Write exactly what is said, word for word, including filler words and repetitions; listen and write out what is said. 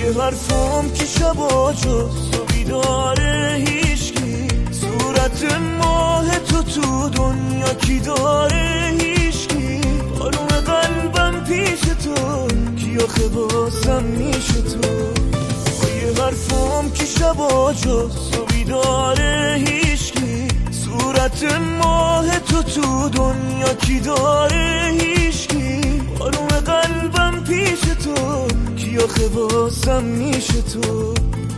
یه حرفم که شبا جز تو بیداره هیشکی، صورت ماه تو تو دنیا کی داره هیشکی، آروم قلبم پیش تو کی آخه بازم میشه تو. یه حرفم که شبا جز تو بیداره هیشکی، صورت ماه تو تو دنیا کی داره هیشکی، آروم قلبم پیش تو کی آخه بازم میشه تو.